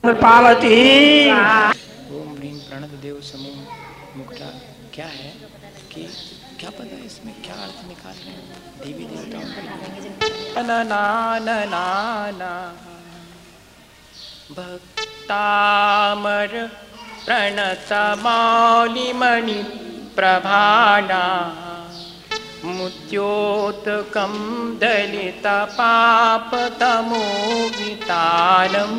पावती। ओम ह्रीं प्रणत देव समूह मुक्ता क्या है कि क्या पता इसमें क्या अर्थ निकाल रहे हैं देवी देवताओं के ना ना ना ना ना भक्तामर प्रणत मौलिमणि प्रभाना मुद्योतकं दलित पापतमोवितानम्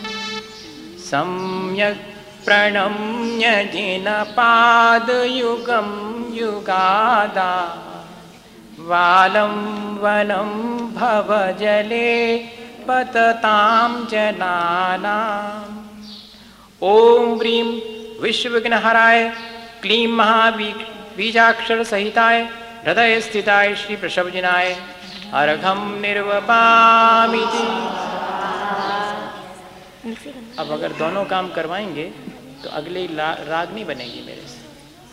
सम्यक् प्रणम्य जिनपादयुगं युगादा वालं वनं भवजले पततां जनानाम्। ओम ह्रीं विश्वविघ्नहराय क्लीं महाबीजाक्षर सहिताय हृदय स्थिताय श्री वृषभजिनाय अर्घं निर्वपामि। अब अगर दोनों काम करवाएंगे तो अगले राग नहीं बनेगी मेरे से।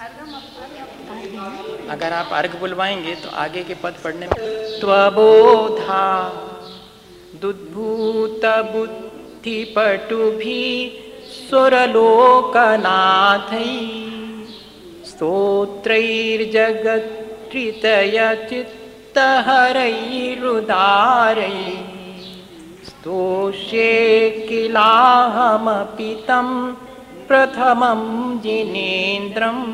अगर आप अर्घ बुलवाएंगे तो आगे के पद पढ़ने में त्वबोधा दुद्भूत बुद्धि पटुभि सुरलोकनाथै स्तोत्रैर्जगत्कृतय चित्तहरैरुदारै स्तोष्ये किलाहमपि तं प्रथमं जिनेन्द्रम्।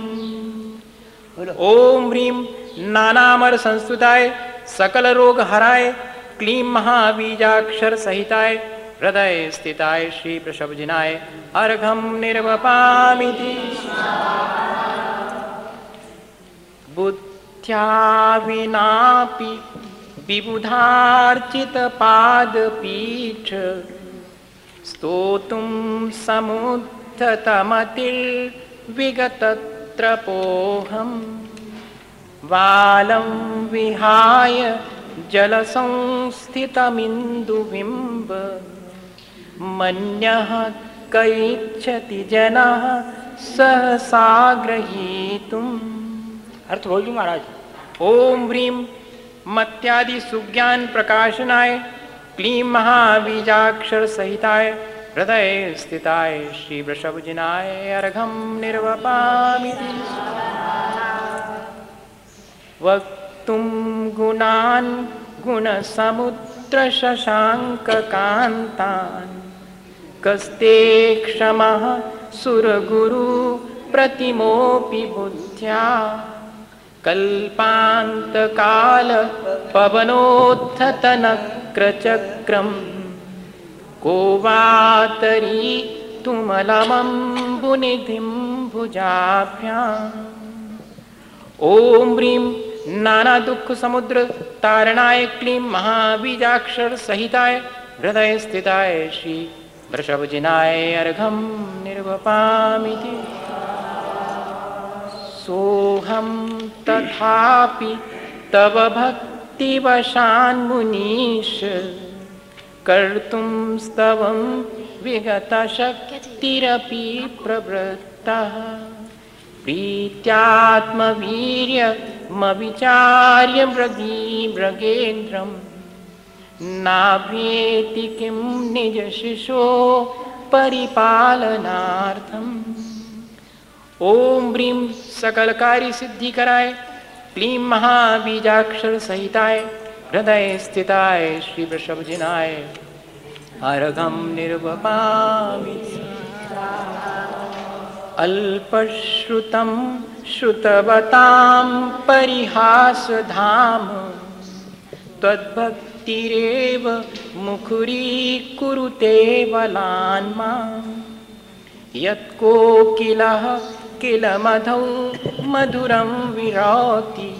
ओम ह्रीं नानामर संस्तुताय सकल रोग हराय क्लीं महाबीजाक्षर सहिताय हृदय स्थिताय श्री वृषभजिनाय अर्घं निर्वपामि। बुद्ध्या विनापि विबुधार्चित पादपीठ स्तोतुं समुद्धतमतिर्विगतत्रपोऽहं वालं विहाय जलसंस्थितमिन्दुबिम्ब मन्यः कैच्छति जनः सहसा ग्रहीतुम्। अर्थ बोल दूं महाराज। ओम ह्रीं मत्यादि सुज्ञान प्रकाशनाय क्लीं महाबीजाक्षर सहिताय हृदय स्थिताय श्री वृषभजिनाय अर्घं निर्वपामि। वक्तुं गुणान् गुणसमुद्र शशाङ्ककान्तान् कस्ते क्षमः सुरगुरु प्रतिमोऽपि बुद्ध्या कल्पान्तकाल पवनोत्थतनक्रचक्रम् को वातरी तुमलमम्बुनिधिं भुजाभ्याम्। ओम ह्रीं नाना दुख समुद्र तारणाय क्लीं महाबीजाक्षर सहिताय हृदय स्थिताय श्री वृषभजिनाय अर्घं निर्वपामि। सोऽहं तथापि तव भक्तिवशान्मुनीश कर्तुं स्तवं विगतशक्तिरपि प्रवृत्तः प्रीत्यात्मवीर्यमविचार्य मृगेन्द्रं नाभ्येति किं निजशिशो परिपालनार्थम्। ओम ह्रीं सकल कार्य सिद्धि कराय क्लीं महाबीजाक्षर सहिताय हृदय स्थिताय श्री वृषभजिनाय अर्घं निर्वपामि। अल्पश्रुतं श्रुतवतां परिहासधाम त्वद्भक्तिरेव मुखुरीकुरुते बलान्माम्। यत्कोकिलः किल मधौ मधुरं विरौति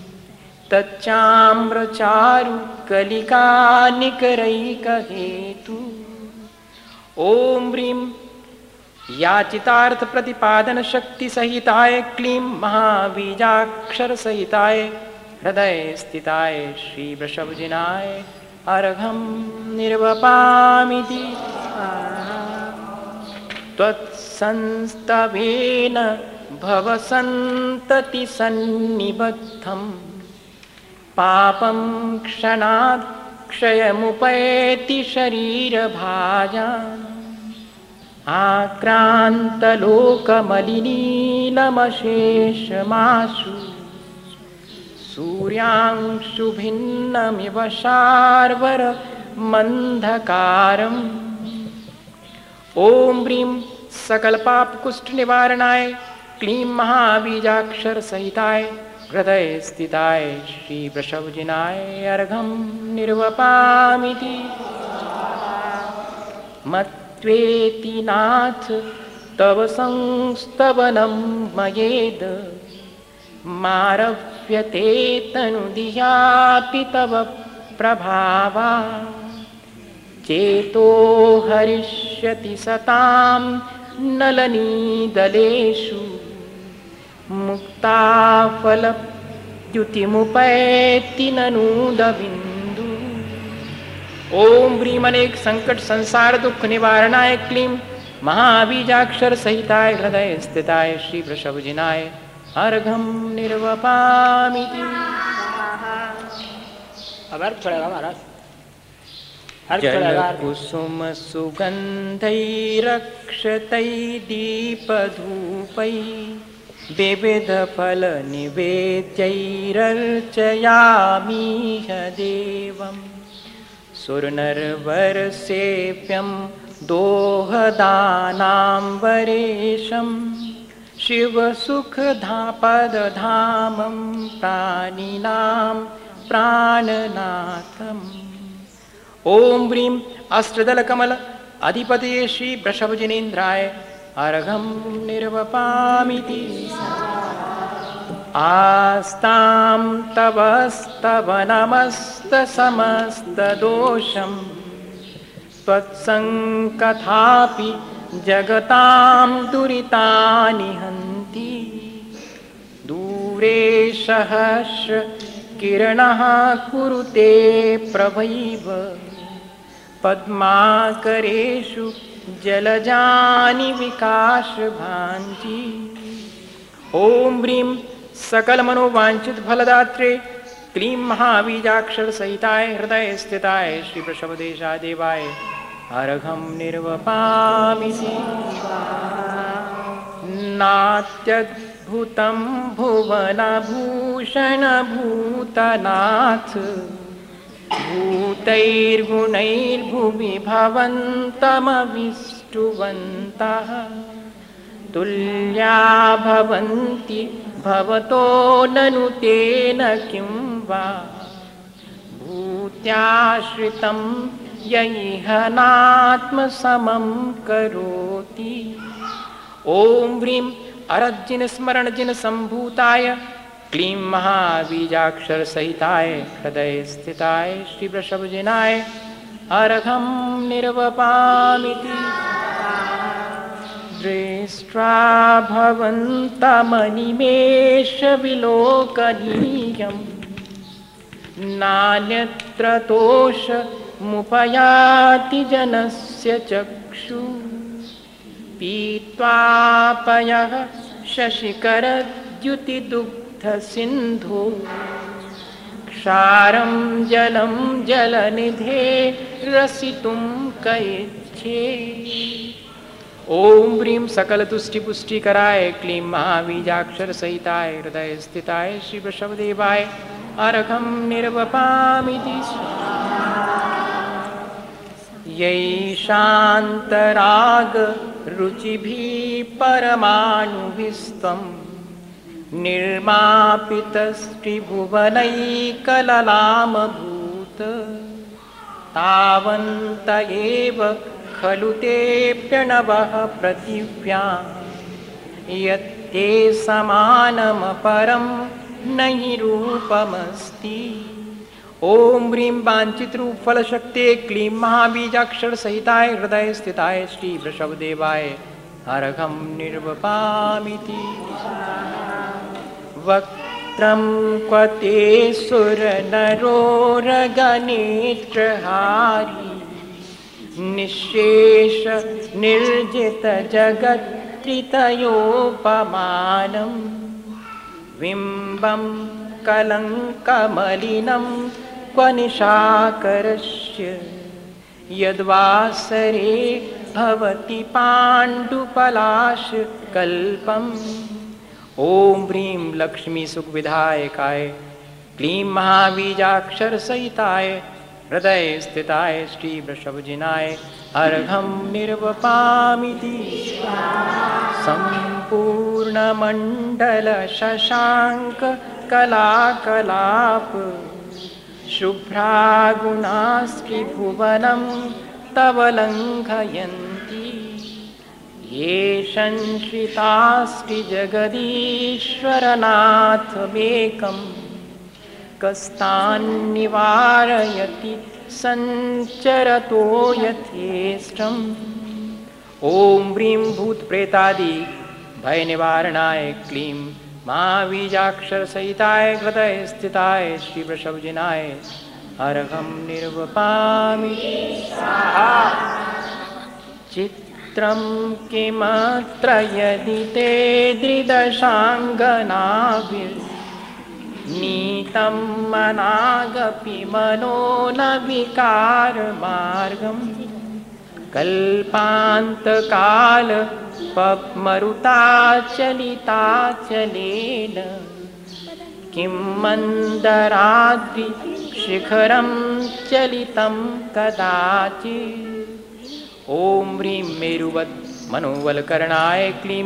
तच्चाम्रचारु कलिका निकरैकहेतु। ओम ह्रीं याचितार्थ प्रतिपादन शक्ति सहिताय क्लीं महाबीजाक्षर सहिताय हृदय स्थिताय श्री वृषभजिनाय अर्घं निर्वपामि। त्वत्संस्तवेन भवसन्तति सन्निबद्धं पापं क्षणात् क्षयमुपैति शरीरभाजान् आक्रान्तलोकमलिनीलमशेषमाशु सूर्यांशुभिन्नमिव शार्वरमन्धकारम्। ॐ ह्रीं सकलपापकुष्ठनिवारणाय क्लीं महाबीजाक्षर सहिताय हृदय स्थिताय श्री वृषभजिनाय अर्घं निर्वपामिति। मत्वेति नाथ तव संस्तवनं मयेद मारव्यते तनुदियापि तव प्रभावा। चेतो हरिष्यति सतां नलनीदलेषु मुक्ताफलद्युतिमुपैति ननूदबिन्दु। ओम ह्रीं अनेक संकट संसार दुख निवारणाय क्लीं महाबीजाक्षर सहिताय हृदय स्थिताय श्री वृषभजिनाय अर्घं निर्वपामिति। अब अर्घ चढ़ेगा महाराज। जलकुसुम सुगन्धैरक्षतै दीपधूपै विविधफलनिवेद्यैरर्चयामीह देवम्। सुरनरवरसेव्यं दोहदानाम्बरेशं शिवसुखपदधामं प्राणिनां प्राणनाथम्। ओम ह्रीं अष्टदलकमल अधिपतये श्री वृषभजिनेन्द्राय अर्घं निर्वपामिति। आस्तां तव नमस्तसमस्तदोषं त्वत्सङ्कथापि जगतां दुरितानि हन्ति। दूरे सहस्रकिरणः कुरुते प्रभैव पद्माकरेषु जलजानि विकासभान्ति। ओम ह्रीं सकल मनोवांछित फलदात्रे क्लीं महाबीजाक्षर सहिताय हृदय स्थिताय श्री वृषभदेशादेवाय अर्घं निर्वपामिति। नात्यद्भुतं भुवनभूषणभूतनाथ भूतैर्गुणैर्भुवि भवन्तमविष्टुवन्तः तुल्या भवन्ति भवतो ननु तेन किं वा भूत्याश्रितं यैह नात्मसमं करोति। ओम ह्रीं अरज्जिन स्मरण जिन संभूताय क्लीं महाबीजाक्षर सहिताय हृदय स्थिताय श्री वृषभजिनाय अर्घं निर्वपामिति। दृष्ट्वा भवन्तमनिमेष विलोकनीयं नान्यत्र तोषमुपयाति जनस्य चक्षु। पीत्वा पयः शशिकरद्युतिदुग्धसिन्धु क्षारं जलं जलनिधे रसितुं कयिच्छे। ओम ह्रीं सकल तुष्टि पुष्टि कराय क्लीं महाबीजाक्षर सहिताय हृदय स्थिताय श्री वृषभदेवाय अर्घं निर्वपामिति। यै शान्तराग रुचिभिः परमाणुविस्त्वं निर्मापितस्त्रिभुवनैकललामभूत तावन्त एव खलु ते प्रणवः पृथिव्यां यत्ते समानमपरं नहि रूपमस्ति। ओम ह्रीं वांछित रूप फल शक्ति क्लीं महाबीजाक्षर सहिताय हृदय स्थिताय श्री वृषभदेवाय अर्घं निर्वपामिति। वक्त्रं क्वते सुरनरोरगनेत्रहारी निःशेष निर्जित जगत्त्रितयोपमानं बिम्बं कलङ्कमलिनं क्व निशाकरस्य यद्वासरे भवति पाण्डुपलाशकल्पम्। ॐ ह्रीं लक्ष्मी सुखविधायकाय क्लीं महाबीजाक्षरसहिताय हृदये स्थिताय श्रीवृषभजिनाय अर्घं निर्वपामिति। सम्पूर्णमण्डलशशाङ्ककलाकलाप शुभ्रागुणास्त्रिभुवनं तव लङ्घयन्ति। ये संश्रितास्त्रिजगदीश्वरनाथमेकं कस्तान्निवारयति सञ्चरतो यथेष्टम्। ॐ ह्रीं भूतप्रेतादि भयनिवारणाय क्लीं महाबीजाक्षरसहिताय हृदये स्थिताय श्रीवृषभजिनाय अर्घं निर्वपामि। चित्रं किमत्र यदि ते दृदशाङ्गनाभिर्नीतं मनागपि मनो न विकारमार्गम्। कल्पान्तकाल पद्मरुताचलिताचलेन किं मन्दराद्रिशिखरं चलितं कदाचित्। ॐ ह्रीं मेरुवत् मनोवल्करणाय क्लीं